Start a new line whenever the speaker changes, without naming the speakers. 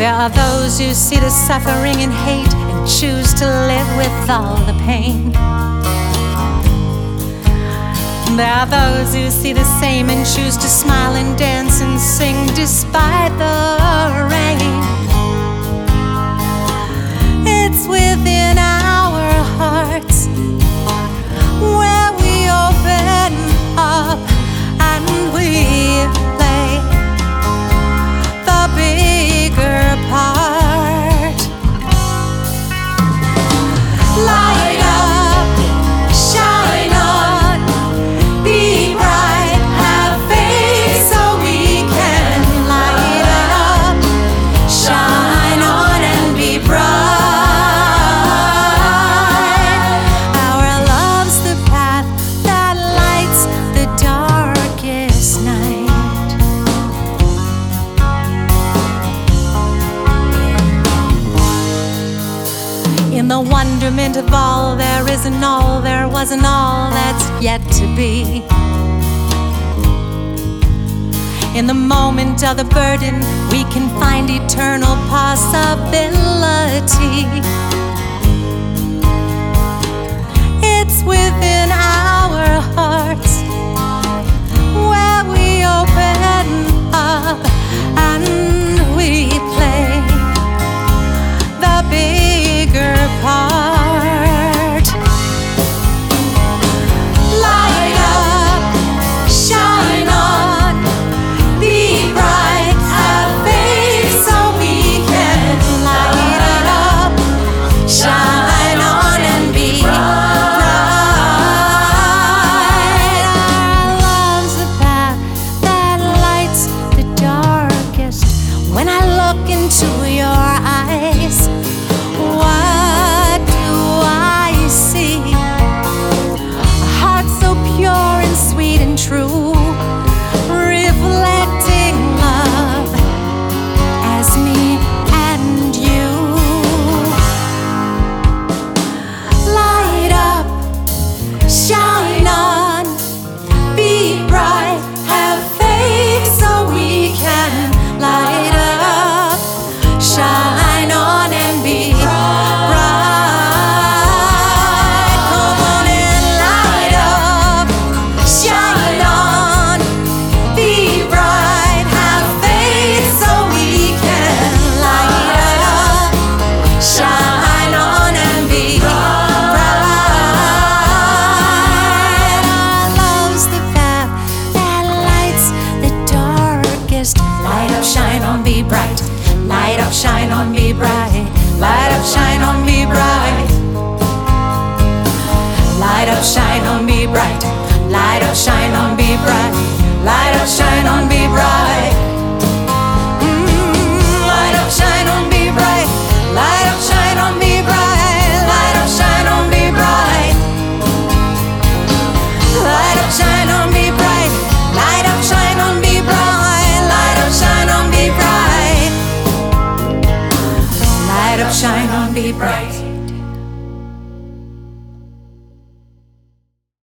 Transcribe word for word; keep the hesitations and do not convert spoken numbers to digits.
There are those who see the suffering and hate and choose to live with all the pain. There are those who see the same and choose to smile and dance and sing despite the rain. It's within our hearts where we open up and we play the bigger part. Light up, shine on, be bright, have faith so we can light up, shine on and be bright. Our love's the path that lights the darkest night. In the wonderment of all, there isn't all, there wasn't all that's yet to be. In the moment of the burden, we can find eternal possibility.